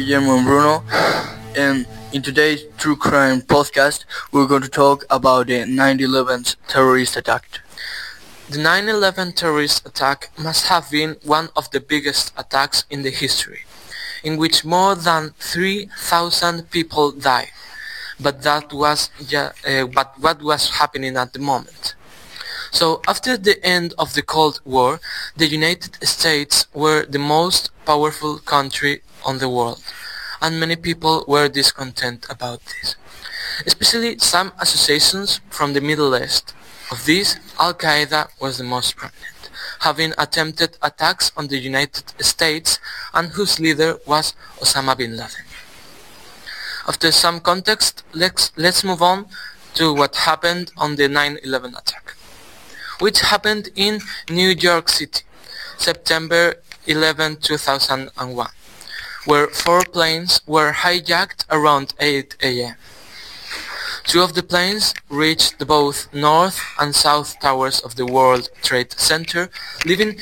Guillermo and Bruno, and in today's True Crime podcast, we're going to talk about the 9/11 terrorist attack. The 9/11 terrorist attack must have been one of the biggest attacks in the history, in which more than 3,000 people died. But what was happening at the moment? So after the end of the Cold War, the United States were the most powerful country on the world, and many people were discontent about this, especially some associations from the Middle East. Of these, Al-Qaeda was the most prominent, having attempted attacks on the United States and whose leader was Osama bin Laden. After some context, let's move on to what happened on the 9/11 attack, which happened in New York City, September 11, 2001, where 4 planes were hijacked around 8 a.m. 2 of the planes reached both north and south towers of the World Trade Center, leaving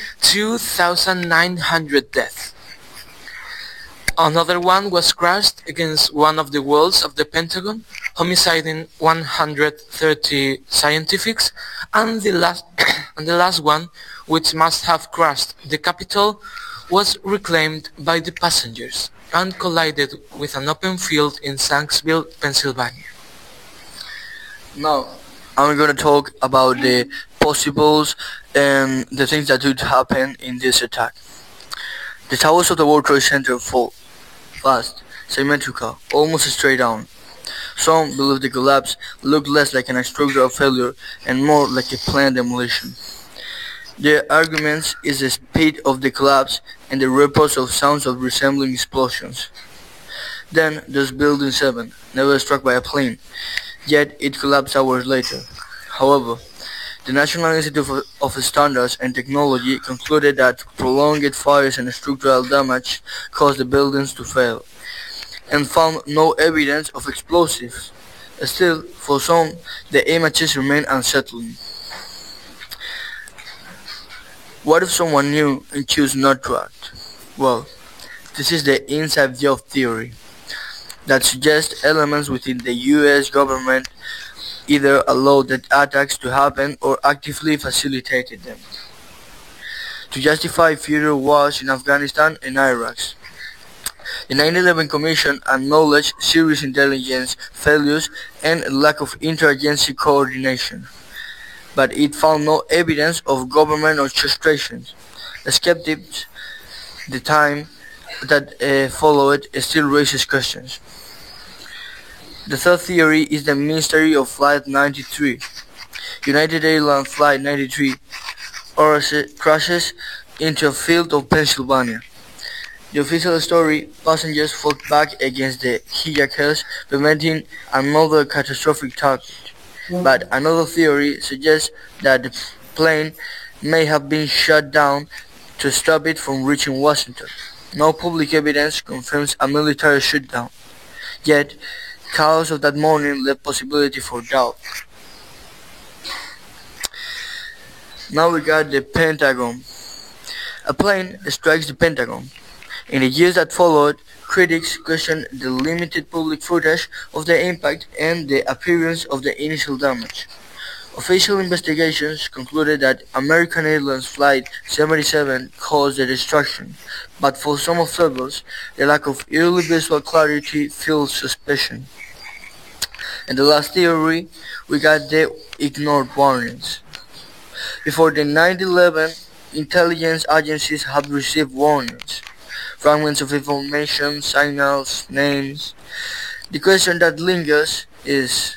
2,900 deaths. Another one was crashed against one of the walls of the Pentagon, homiciding 130 scientists, and the last one, which must have crashed the Capitol, was reclaimed by the passengers and collided with an open field in Shanksville, Pennsylvania. Now, I'm going to talk about the possibles and the things that could happen in this attack. The towers of the World Trade Center fall fast, symmetrical, almost straight down. Some believe the collapse looked less like an structural failure and more like a planned demolition. The argument is the speed of the collapse and the reports of sounds of resembling explosions. Then there's Building 7, never struck by a plane, yet it collapsed hours later. However, the National Institute of Standards and Technology concluded that prolonged fires and structural damage caused the buildings to fail, and found no evidence of explosives. Still, for some, the images remain unsettling. What if someone knew and chose not to act? Well, this is the inside job theory that suggests elements within the US government either allowed the attacks to happen or actively facilitated them to justify future wars in Afghanistan and Iraq. The 9/11 Commission acknowledged serious intelligence failures and lack of interagency coordination, but it found no evidence of government orchestration. The skeptics, the time that followed, still raises questions. The third theory is the mystery of Flight 93. United Airlines Flight 93 crashes into a field of Pennsylvania. The official story, passengers fought back against the hijackers, preventing another catastrophic target. But another theory suggests that the plane may have been shut down to stop it from reaching Washington. No public evidence confirms a military shutdown. Yet, chaos of that morning left possibility for doubt. Now we got the Pentagon. A plane strikes the Pentagon. In the years that followed, critics questioned the limited public footage of the impact and the appearance of the initial damage. Official investigations concluded that American Airlines Flight 77 caused the destruction, but for some observers, the lack of early visual clarity fueled suspicion. And the last theory, we got the ignored warnings. Before the 9/11, intelligence agencies had received warnings, fragments of information, signals, names. The question that lingers is,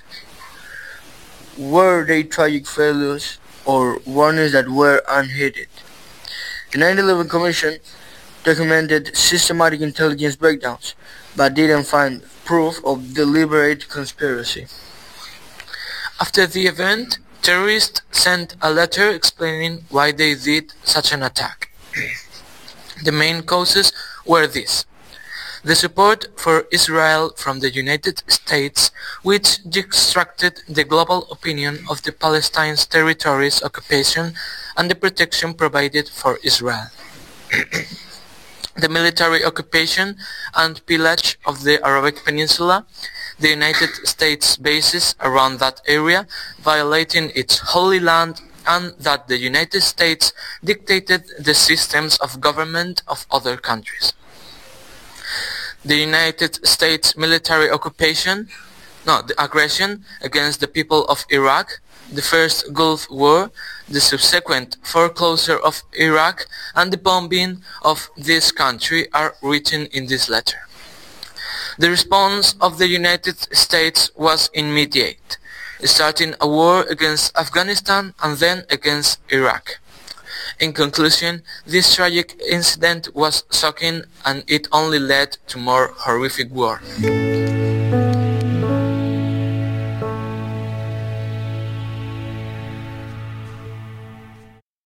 were they tragic failures or warnings that were unheeded? The 9/11 Commission documented systematic intelligence breakdowns, but didn't find proof of deliberate conspiracy. After the event, terrorists sent a letter explaining why they did such an attack. The main causes were these: the support for Israel from the United States, which distracted the global opinion of the Palestine's territories occupation, and the protection provided for Israel. the military occupation and pillage of the Arabic Peninsula, the United States bases around that area, violating its holy land, and that the United States dictated the systems of government of other countries. The United States military the aggression against the people of Iraq, the first Gulf War, the subsequent foreclosure of Iraq, and the bombing of this country are written in this letter. The response of the United States was immediate, starting a war against Afghanistan and then against Iraq. In conclusion, this tragic incident was shocking and it only led to more horrific war.